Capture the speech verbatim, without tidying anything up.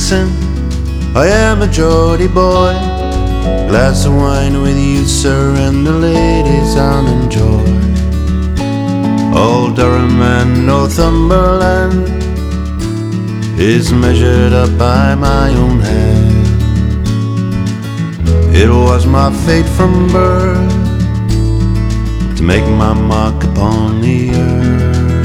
Saxon, I am a Geordie boy. Glass of wine with you, sir, and the ladies I'll enjoy. Old Durham and Northumberland is measured up by my own hand. It was my fate from birth to make my mark upon the earth.